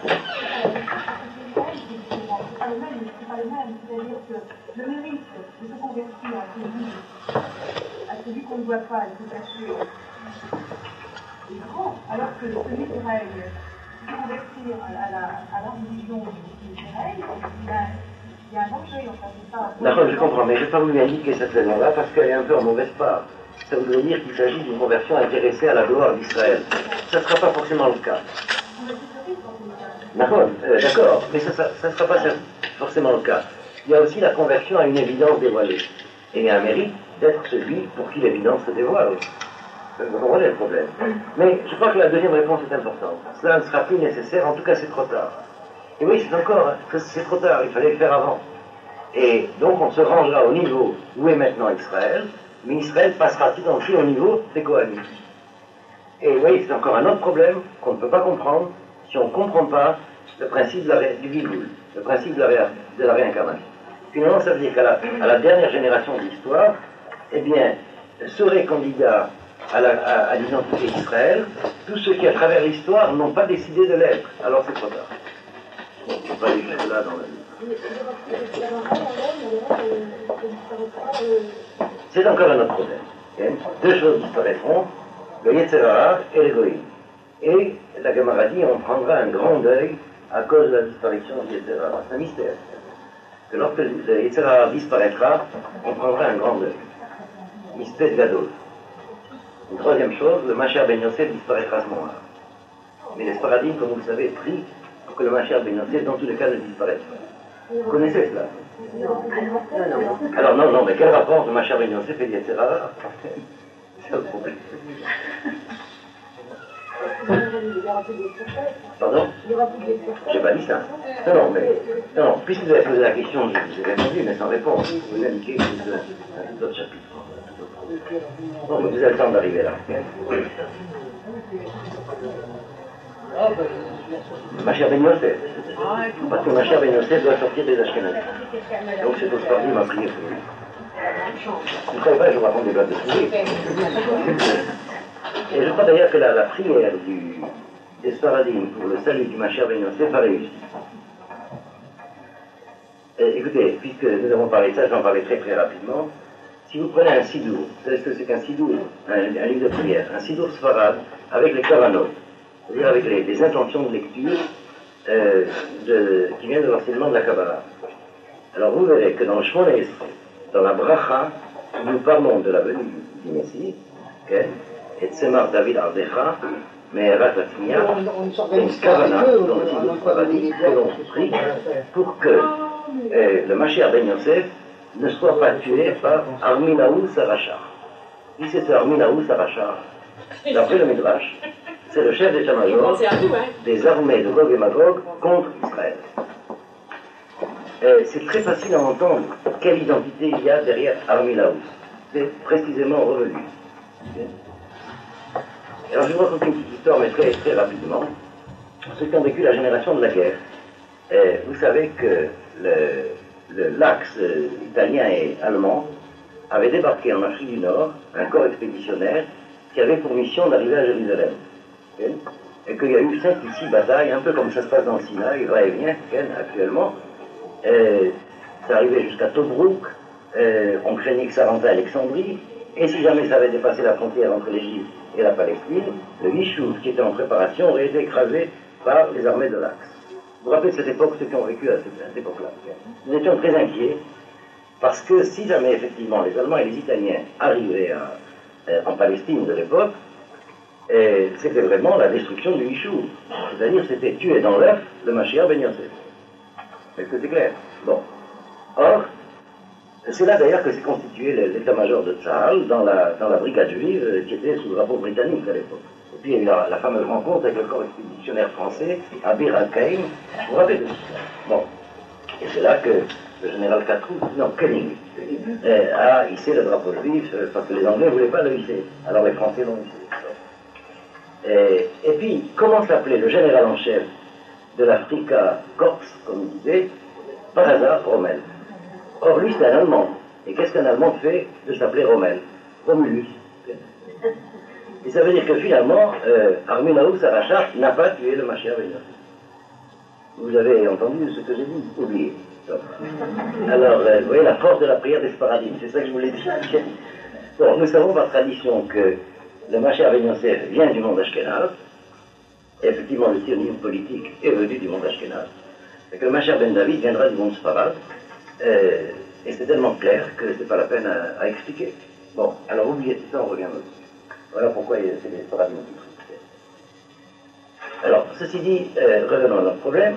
le même, c'est pas le même. C'est-à-dire que le mérite de se convertir à celui, à celui qu'on ne voit pas et se cacher est grand, alors que celui qui va se convertir à la, à la religion d'Israël, il y a un danger, enfin, c'est pas... D'accord, je comprends, mais je n'ai pas voulu indiquer cette raison-là parce qu'elle est un peu en mauvaise part. Ça voudrait dire qu'il s'agit d'une conversion intéressée à la gloire d'Israël. Ça ne sera pas forcément le cas. D'accord, euh, d'accord, mais ça ne sera pas forcément le cas. Il y a aussi la conversion à une évidence dévoilée. Et il y a un mérite d'être celui pour qui l'évidence se dévoile. Vous comprenez le problème. Mais je crois que la deuxième réponse est importante. Cela ne sera plus nécessaire, en tout cas c'est trop tard. Et oui, c'est encore, c'est trop tard, il fallait le faire avant. Et donc on se rangera au niveau où est maintenant Israël, mais Israël passera tout entier au niveau des Kohanim. Et oui, c'est encore un autre problème qu'on ne peut pas comprendre si on ne comprend pas le principe de la ré, du Giboul, le principe de la, ré, de la réincarnation. Finalement, ça veut dire qu'à la, à la dernière génération de l'histoire, eh bien, seraient candidats à, la, à, à l'identité d'Israël tous ceux qui, à travers l'histoire, n'ont pas décidé de l'être. Alors c'est trop tard. On ne peut pas les faire là dans la vie. C'est encore un autre problème. Okay? Deux choses disparaîtront, le Yetzirah et l'égoïsme. Et la Gemara dit, on prendra un grand deuil à cause de la disparition du Yetzirah. C'est un mystère. Que lorsque le Yetzirah disparaîtra, on prendra un grand deuil. Mystère gadol. Une troisième chose, le Mashiach ben Yosef disparaîtra à ce moment-là. Mais les Sparadim, comme vous le savez, prient pour que le Mashiach ben Yosef, dans tous les cas, ne disparaisse pas. Vous connaissez cela? Alors non, non, mais quel rapport de Mashiach ben Yosef et le Yetzirah? C'est le problème. Pardon? J'ai pas dit ça. Non, non, mais. Non, non, puisque vous avez posé la question, je vous ai répondu, mais sans réponse. Vous indiquez que c'est un autre chapitre. Bon, vous avez le temps d'arriver là. Mashiach ben Yosef. Parce que Mashiach ben Yosef doit sortir des Ashkenazim. Donc c'est au Spardim à prier pour lui. Vous ne savez pas, je vous raconte des blagues de souris. Et je crois d'ailleurs que la, la prière du, des Sparadim pour le salut du Mashiach ben Yosef a réussi. Et, écoutez, puisque nous avons parlé de ça, je vais en parler très très rapidement. Si vous prenez un sidour, vous savez ce que c'est qu'un sidour, un, un livre de prière, un sidour sfarad avec les kavanot, c'est-à-dire avec les, les intentions de lecture euh, de, qui viennent de l'enseignement de la Kabbalah. Alors vous verrez que dans le Shmona Esrei, dans la bracha, nous parlons de la venue du Messie, okay, et Tzemar David Ardecha, mais Ratlatmia, c'est une kavana dans le sidour sfarad que l'on prie pour que euh, le Mashiach ben Yosef ne soit pas tué par Arminaou Sarachar. Si c'est ce Arminaou Sarachar, d'après le Midrash, c'est le chef d'état-major des armées de Gog et Magog contre Israël. Euh, c'est très facile à entendre quelle identité il y a derrière Armilaus. C'est précisément revenu. Alors je vais vous raconter une petite histoire, mais très, très rapidement. Ceux qui ont vécu la génération de la guerre, euh, vous savez que l'axe italien et allemand avait débarqué en Afrique du Nord un corps expéditionnaire qui avait pour mission d'arriver à Jérusalem. Okay? Et qu'il y a eu cinq ou six batailles, un peu comme ça se passe dans le Sinaï, va et vient, okay, actuellement. Euh, ça arrivait jusqu'à Tobrouk, euh, on craignait que ça rentre à Alexandrie, et si jamais ça avait dépassé la frontière entre l'Égypte et la Palestine, le Yishuv qui était en préparation aurait été écrasé par les armées de l'Axe. Vous vous rappelez de cette époque, ceux qui ont vécu à cette, à cette époque-là. Nous étions très inquiets, parce que si jamais effectivement les Allemands et les Italiens arrivaient à, euh, en Palestine de l'époque, euh, c'était vraiment la destruction du Yishuv. C'est-à-dire c'était tuer dans l'œuf le Mashiach ben Yosef. Est-ce que c'est clair? Bon. Or, c'est là d'ailleurs que s'est constitué l'état-major de Tzahal dans la, dans la brigade juive euh, qui était sous le drapeau britannique à l'époque. Et puis il y a eu la, la fameuse rencontre avec le corps expéditionnaire français à Bir al-Kaïm. Vous vous rappelez de ça? Bon. Et c'est là que le général Catrou, non, Koenig, euh, a hissé le drapeau juif euh, parce que les Anglais ne voulaient pas le hisser. Alors les Français l'ont hissé. Et, et puis, comment s'appelait le général en chef de l'Africa Corps, comme il disait, par hasard, Rommel. Or, lui, c'est un Allemand. Et qu'est-ce qu'un Allemand fait de s'appeler Rommel? Romulus. Et ça veut dire que finalement, euh, Armilaus Arachar n'a pas tué le Mashiach ben Yosef. Vous avez entendu ce que j'ai dit? Oubliez. Alors, euh, vous voyez la force de la prière des Sparadim, c'est ça que je voulais dire. Bon, nous savons par tradition que le Mashiach ben Yosef vient du monde Ashkenaz. Effectivement, le sionisme politique est venu du monde Ashkenaz. Et que le Mashiach ben David viendra du monde Sfarad. Euh, et c'est tellement clair que c'est pas la peine à, à expliquer. Bon, alors oubliez tout ça, on revient dessus. Voilà pourquoi c'est des Sparadim qui expliquent. Alors, ceci dit, euh, revenons à notre problème.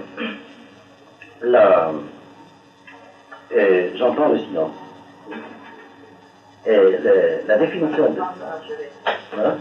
La, euh, j'entends le silence. Et le, la définition de... Voilà.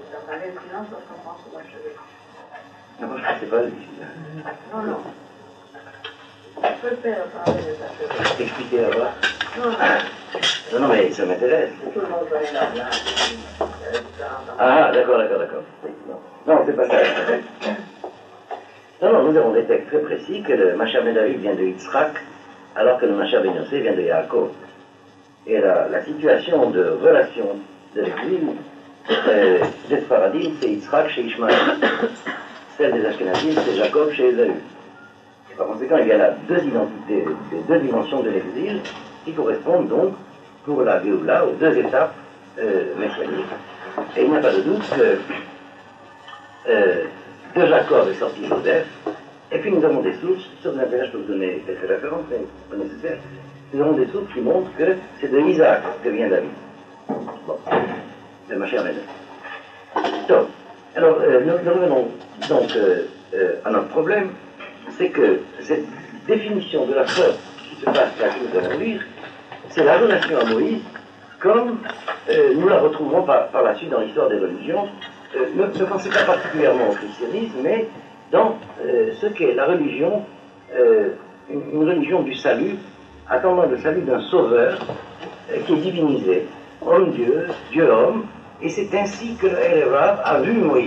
Non, c'est pas lui. Non, non. Je peux faire parler de ça. Expliquez à voir. Non, non, non, mais ça m'intéresse. Tout le monde connaît la blague. Ah, d'accord, d'accord, d'accord. Non, non c'est pas ça. Non, non, nous avons des textes très précis que le Mashiach ben David vient de Yitzhak, alors que le Mashiach ben Yosef vient de Yaakov. Et la, la situation de relation de l'exil euh, des Sfaradim, c'est Yitzhak chez Ishmaël. Celle des Ashkenazim, c'est Jacob chez Ésaü. Par conséquent, il y a là deux identités, deux dimensions de l'exil qui correspondent donc pour la Géoula aux deux étapes euh, messianiques. Et il n'y a pas de doute que euh, de Jacob est sorti Joseph, et puis nous avons des sources, si ça vous intéresse, je peux vous donner quelques références, mais c'est pas nécessaire. Nous avons des sources qui montrent que c'est de Isaac que vient David. Bon, c'est ma chère Médée. Donc, alors, euh, nous, nous revenons donc euh, euh, à notre problème, c'est que cette définition de la preuve qui se passe là, que nous allons lire, c'est la relation à Moïse, comme euh, nous la retrouverons par, par la suite dans l'histoire des religions. Euh, ne, ne pensez pas particulièrement au christianisme, mais dans euh, ce qu'est la religion, euh, une, une religion du salut, attendant le salut d'un sauveur euh, qui est divinisé, homme-dieu, Dieu-homme, et c'est ainsi que El Rav a vu Moïse.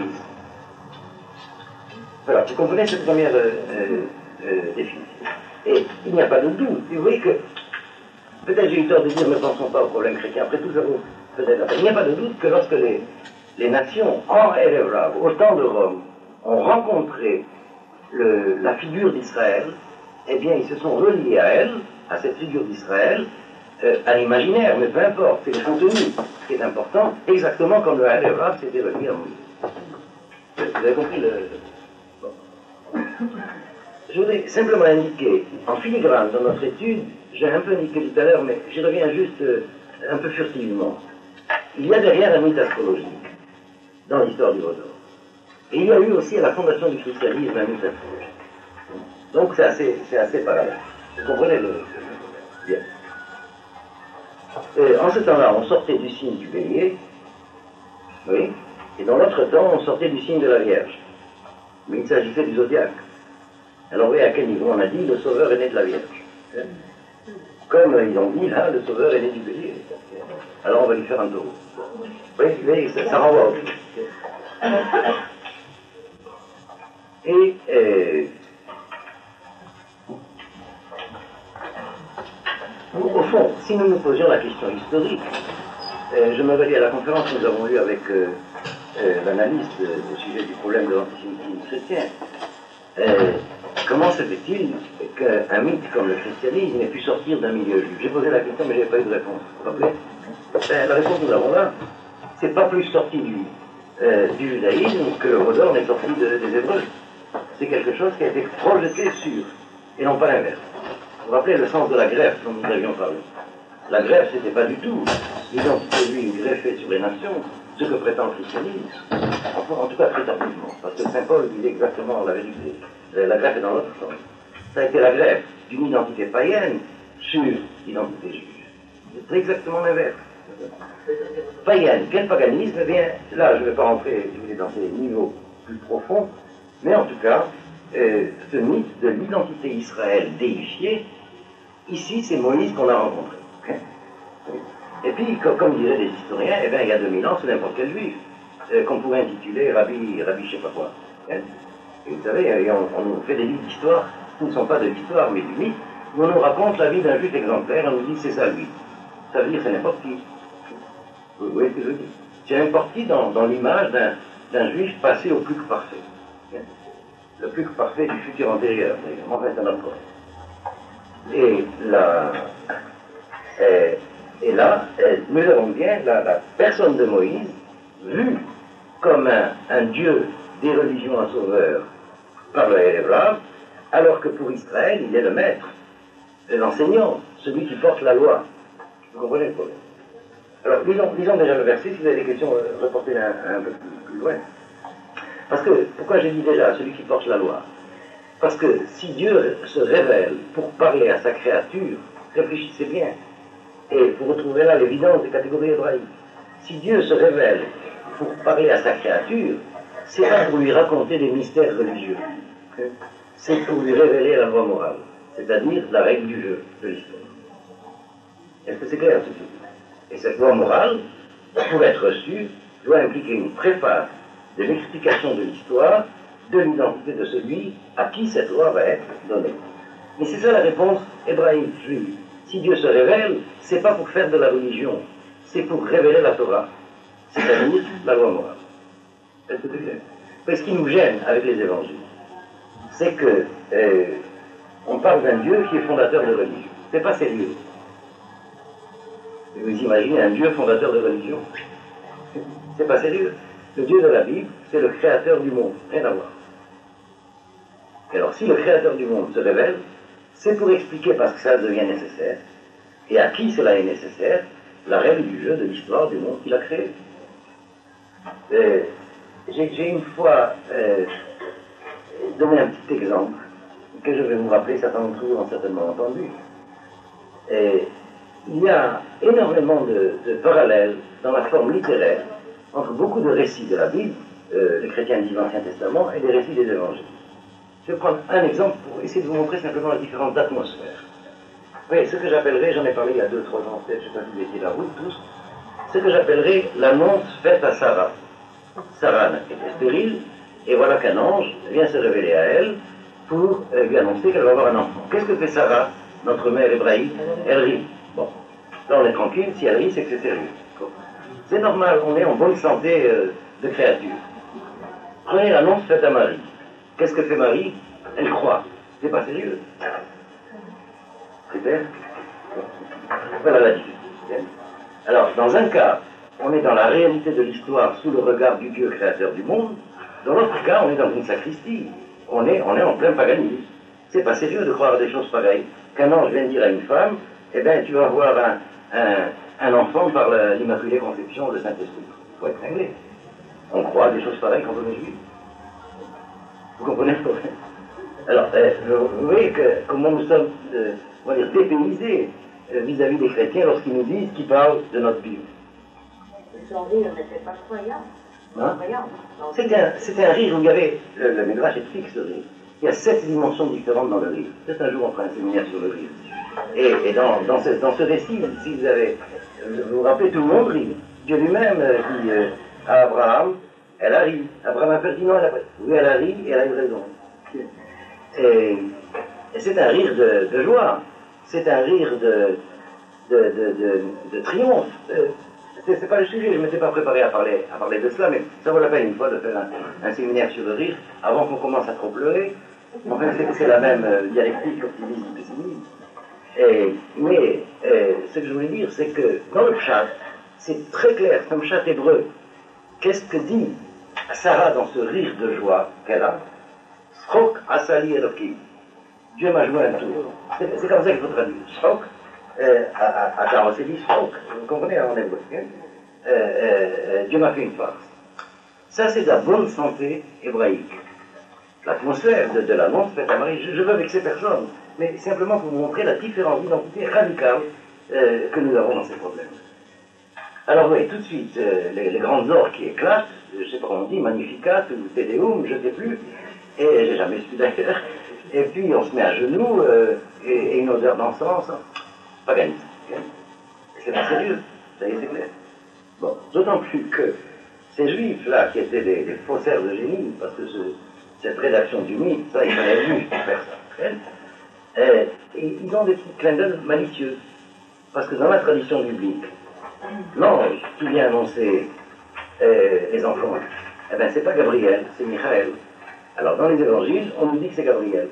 Voilà, vous comprenez cette première euh, euh, définition. Et il n'y a pas de doute. Vous voyez que, peut-être j'ai eu tort de dire, ne pensons pas au problème chrétien, après tout ça vaut peut-être la peine. Il n'y a pas de doute que lorsque les, les nations, en El Rav, au temps de Rome, ont rencontré le, la figure d'Israël, eh bien, ils se sont reliés à elle, à cette figure d'Israël, euh, à l'imaginaire, mais peu importe, c'est le contenu qui est important, exactement comme le El Rav s'était relié à Moïse. Vous avez compris le... Bon. Je voudrais simplement indiquer, en filigrane dans notre étude, j'ai un peu indiqué tout à l'heure, mais j'y reviens juste euh, un peu furtivement. Il y a derrière un mythe astrologique dans l'histoire du Vaudor. Et il y a eu aussi à la fondation du christianisme un mythe astrologique. Donc c'est assez, c'est assez parallèle. Vous comprenez le... Bien. Euh, en ce temps-là, on sortait du signe du bélier, oui, Et dans l'autre temps, on sortait du signe de la Vierge. Mais il s'agissait du zodiaque. Alors, vous voyez à quel niveau on a dit le Sauveur est né de la Vierge. Comme ils ont dit, là, le Sauveur est né du bélier. Alors, on va lui faire un taureau. Vous voyez, ça, ça renvoie au truc. Et, euh, au fond, si nous nous posions la question historique, euh, je me relis à la conférence que nous avons eue avec euh, euh, l'analyste euh, au sujet du problème de l'antisémitisme chrétien. Euh, comment se fait-il qu'un mythe comme le christianisme ait pu sortir d'un milieu juif? J'ai posé la question, mais je n'ai pas eu de réponse. Vous vous rappelez? Ben, la réponse que nous avons là, c'est pas plus sorti du, euh, du judaïsme que le Rodor n'est sorti de, des Hébreux. C'est quelque chose qui a été projeté sur, et non pas l'inverse. Vous vous rappelez le sens de la greffe dont nous avions parlé? La greffe, c'était pas du tout l'identité juive greffée sur les nations, ce que prétend le christianisme. Enfin, en tout cas, très tardivement, parce que Saint Paul dit exactement la vérité. La greffe est dans l'autre sens. Ça a été la greffe d'une identité païenne sur l'identité juive. C'est exactement l'inverse. Païenne, quel paganisme? Eh bien, là, je ne vais pas rentrer, si vous voulez, dans ces niveaux plus profonds, mais en tout cas, euh, ce mythe de l'identité Israël déifiée, ici, c'est Moïse qu'on a rencontré. Et puis, comme, comme diraient les historiens, eh bien, il y a deux mille ans, c'est n'importe quel juif, euh, qu'on pourrait intituler Rabbi, Rabbi je sais pas quoi. Hein? Et vous savez, on, on nous fait des livres d'histoire, qui ne sont pas de l'histoire, mais du mythe, où on nous raconte la vie d'un juif exemplaire, on nous dit c'est ça lui. Ça veut dire c'est n'importe qui. Vous voyez ce que je veux dire? C'est n'importe qui dans, dans l'image d'un, d'un juif passé au plus que parfait. Hein? Le plus que parfait du futur antérieur, d'ailleurs. En fait, c'est notre problème. Et là, et, et là, nous avons bien la, la personne de Moïse, vue comme un, un dieu des religions, un sauveur, par le Hébreu, alors que pour Israël, il est le maître, l'enseignant, celui qui porte la loi. Vous comprenez le problème? Alors, lisons, lisons déjà le verset, si vous avez des questions, euh, reportez-les un, un peu plus, plus loin. Parce que, pourquoi j'ai dit déjà, celui qui porte la loi? Parce que si Dieu se révèle pour parler à sa créature, réfléchissez bien, et vous retrouverez là l'évidence des catégories hébraïques. Si Dieu se révèle pour parler à sa créature, c'est pas pour lui raconter des mystères religieux, c'est pour lui révéler la loi morale, c'est-à-dire la règle du jeu, de l'histoire. Est-ce que c'est clair, ce truc? Et cette loi morale, pour être reçue, doit impliquer une préface de l'explication de l'histoire, de l'identité de celui à qui cette loi va être donnée. Mais c'est ça la réponse hébraïque, juive. Si Dieu se révèle, c'est pas pour faire de la religion, c'est pour révéler la Torah, c'est-à-dire la loi morale. Est-ce que c'est clair? Ce qui nous gêne avec les évangiles, c'est que euh, on parle d'un Dieu qui est fondateur de religion. C'est pas sérieux. Vous imaginez un Dieu fondateur de religion? C'est pas sérieux. Le Dieu de la Bible, c'est le créateur du monde. Rien à voir. Et alors, si le créateur du monde se révèle, c'est pour expliquer, parce que ça devient nécessaire, et à qui cela est nécessaire, la règle du jeu de l'histoire du monde qu'il a créé. Euh, j'ai, j'ai une fois euh, donné un petit exemple que je vais vous rappeler, certains d'entre vous ont certainement entendu. Et il y a énormément de, de parallèles dans la forme littéraire entre beaucoup de récits de la Bible, euh, les chrétiens disent l'Ancien Testament, et des récits des évangiles. Je vais prendre un exemple pour essayer de vous montrer simplement la différence d'atmosphère. Oui, ce que j'appellerais, j'en ai parlé il y a deux, trois ans, peut-être, je ne sais pas si vous étiez là, vous tous, ce que j'appellerais l'annonce faite à Sarah. Sarah était stérile, et voilà qu'un ange vient se révéler à elle pour euh, lui annoncer qu'elle va avoir un enfant. Qu'est-ce que fait Sarah, notre mère hébraïque? Elle rit. Bon, là on est tranquille, si elle rit, c'est que c'est sérieux. C'est normal, on est en bonne santé euh, de créature. Prenez l'annonce faite à Marie. Qu'est-ce que fait Marie? Elle croit. C'est pas sérieux. C'est clair? Voilà la différence. Alors, dans un cas, on est dans la réalité de l'histoire sous le regard du Dieu créateur du monde. Dans l'autre cas, on est dans une sacristie. On est, on est en plein paganisme. C'est pas sérieux de croire à des choses pareilles. Qu'un ange vient dire à une femme, eh bien, tu vas avoir un, un, un enfant par l'Immaculée Conception de Saint-Esprit. Il faut être cinglé. On croit à des choses pareilles quand on est juif. Vous comprenez le problème? Alors, euh, vous voyez que, comment nous sommes, euh, on va dire, dépaysés euh, vis-à-vis des chrétiens lorsqu'ils nous disent qu'ils parlent de notre Bible. Les évangiles n'étaient pas croyants. Hein? C'était un, c'était un rire où il y avait, le, le Midrash est fixe, le rire. Il y a sept dimensions différentes dans le rire. C'est un jour on fera un séminaire sur le rire. Et, et dans, dans, ce, dans ce récit, si vous avez, vous vous rappelez, tout le monde rit. Dieu lui-même dit euh, à Abraham, elle a ri. Abraham a fait dit non, elle a pas. Oui, elle a ri et elle a eu raison. Et, et c'est un rire de, de joie. C'est un rire de, de, de, de, de triomphe. Euh, c'est, c'est pas le sujet, je ne m'étais pas préparé à parler, à parler de cela, mais ça vaut la peine une fois de faire un, un séminaire sur le rire avant qu'on commence à trop pleurer. Enfin, c'est, c'est la même euh, dialectique, optimisme, pessimisme. Et, mais euh, ce que je voulais dire, c'est que dans le pshat, c'est très clair, comme pshat hébreu. Qu'est-ce que dit Sarah dans ce rire de joie qu'elle a? Srok asali elokim. Dieu m'a joué un tour. C'est, c'est comme ça qu'il faut traduire. Srok, euh, à, à Taro, c'est dit srok. Vous comprenez en hébreu. Hein? Euh, euh, Dieu m'a fait une farce. Ça, c'est de la bonne santé hébraïque. L'atmosphère de, de l'annonce faite à Marie, je, je veux vexer personne, mais simplement pour vous montrer la différence d'identité radicale euh, que nous avons dans ces problèmes. Alors oui, tout de suite, euh, les, les grandes ors qui éclatent, je ne sais pas comment on dit, Magnificat ou Te Deum, je ne sais plus, et j'ai jamais su d'ailleurs, et puis on se met à genoux, euh, et, et une odeur d'encens, paganisme. Okay? C'est pas sérieux, ça y est, c'est clair. Bon, d'autant plus que ces juifs-là, qui étaient des, des faussaires de génie, parce que ce, cette rédaction du mythe, ça, il fallait juste pour faire ça. Euh, et ils ont des petits clins d'œil malicieux, parce que dans la tradition biblique, l'ange qui vient annoncer euh, les enfants, eh bien, c'est pas Gabriel, c'est Michael. Alors, dans les évangiles, on nous dit que c'est Gabriel.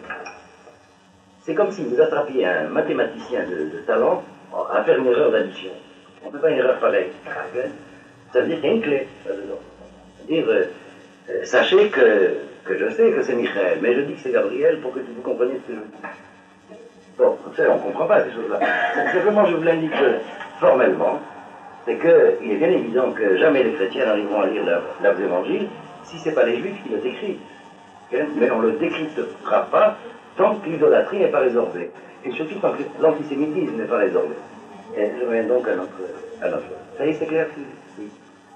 C'est comme si vous attrapiez un mathématicien de, de talent à faire une erreur d'addition. On ne peut pas une erreur pareille. Ça veut dire qu'il y a une clé là-dedans. C'est-à-dire, euh, euh, sachez que, que je sais que c'est Michael, mais je dis que c'est Gabriel pour que vous compreniez ce que je dis. Bon, vous savez, on ne comprend pas ces choses-là. Simplement, je vous l'indique formellement, c'est qu'il est bien évident que jamais les chrétiens n'arriveront à lire leurs évangiles si ce n'est pas les juifs qui le décryptent. Okay? Mais on ne le décryptera pas tant que l'idolâtrie n'est pas résorbée. Et surtout tant que l'antisémitisme n'est pas résorbé. Et je reviens donc à notre, à notre... Ça y est, c'est clair? Oui.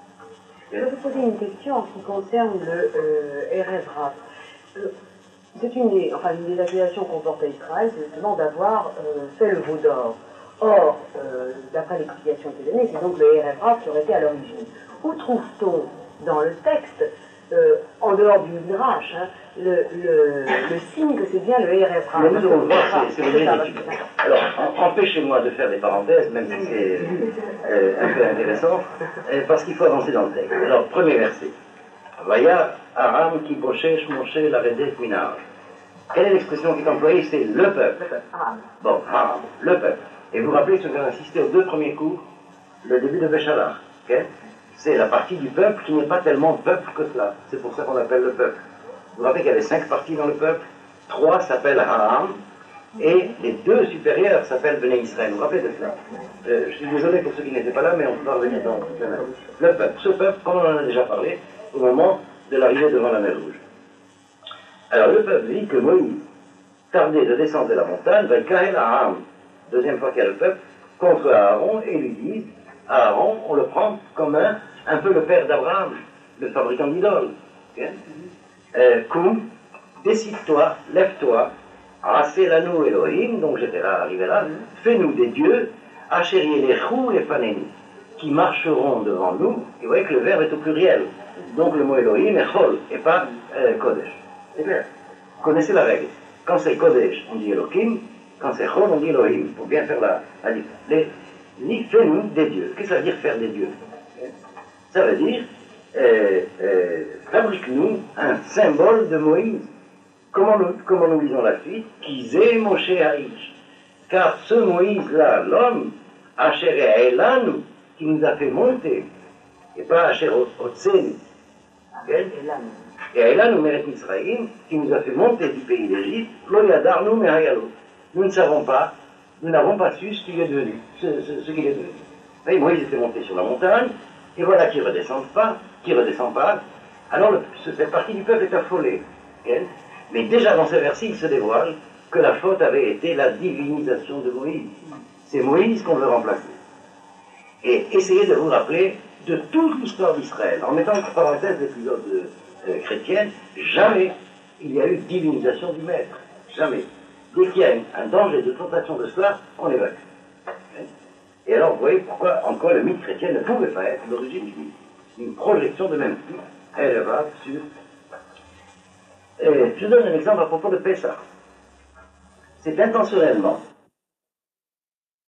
Je vais vous poser une question en ce qui concerne le euh, Erev Rav. Euh, c'est une des, enfin, une des accusations qu'on porte à Israël, c'est justement d'avoir euh, fait le veau d'or. Or, euh, d'après l'explication qui est donnée, c'est donc le Erev Rav qui aurait été à l'origine. Où trouve-t-on dans le texte, euh, en dehors du Midrash, hein, le, le, le signe que c'est bien le Erev Rav? Mais nous allons voir, c'est, c'est le l'étude. Alors, empêchez-moi de faire des parenthèses, même si c'est euh, un peu intéressant, euh, parce qu'il faut avancer dans le texte. Alors, premier verset. Vaya Aram ki boshesh Moshe laredet minar. Quelle est l'expression qui est employée? C'est le peuple. Bon, Aram, le peuple. Et vous vous rappelez, si vous avez insisté aux deux premiers cours, le début de Béchalach. Okay? C'est la partie du peuple qui n'est pas tellement peuple que cela. C'est pour ça qu'on l'appelle le peuple. Vous vous rappelez qu'il y avait cinq parties dans le peuple. Trois s'appellent Aram, et les deux supérieurs s'appellent Bnei Israël. Vous vous rappelez de cela? euh, Je suis désolé pour ceux qui n'étaient pas là, mais on peut revenir dans le peuple. Ce peuple, comme on en a déjà parlé, au moment de l'arrivée devant la mer Rouge. Alors le peuple dit que Moïse tardait de descendre de la montagne, va Kahel Aram, deuxième fois qu'il y a le peuple, contre Aaron, et lui disent, Aaron, on le prend comme un, un peu le père d'Abraham, le fabricant d'idoles. Okay? Euh, Koum, décide-toi, lève-toi, Asselanu Elohim, donc j'étais là, arrivé là, fais-nous des dieux, Achérier les chou et faneni, qui marcheront devant nous, et vous voyez que le verbe est au pluriel. Donc le mot Elohim est Chol, et pas euh, Kodesh. C'est clair. Vous connaissez la règle. Quand c'est Kodesh, on dit Elohim. Quand c'est Chol, on dit Elohim. Pour bien faire la, la différence. Ni fais-nous des dieux. Qu'est-ce que ça veut dire faire des dieux? Ça veut dire euh, euh, fabrique-nous un symbole de Moïse. Comment nous, comment nous lisons la suite? Kizé Moshe Haïch. Car ce Moïse-là, l'homme, Asher Elanu, qui nous a fait monter, et pas Asher Otsen. Et là, nous mérite Israël, qui nous a fait monter du pays d'Égypte, nous ne savons pas, nous n'avons pas su ce qu'il est devenu, ce, ce, ce qu'il est devenu. Et Moïse était monté sur la montagne, et voilà qu'il ne redescend pas, qu'il ne redescend pas. Alors, le, cette partie du peuple est affolée. Okay? Mais déjà dans ce verset, il se dévoile que la faute avait été la divinisation de Moïse. C'est Moïse qu'on veut remplacer. Et essayez de vous rappeler de toute l'histoire d'Israël, en mettant entre parenthèses l'épisode euh, chrétienne, jamais il y a eu divinisation du maître. Jamais. Dès qu'il y a un danger de tentation de cela, on l'évacue. Et alors, vous voyez pourquoi encore le mythe chrétien ne pouvait pas être l'origine du mythe. Une projection de même type, elle va sur... Et je donne un exemple à propos de Pessah. C'est intentionnellement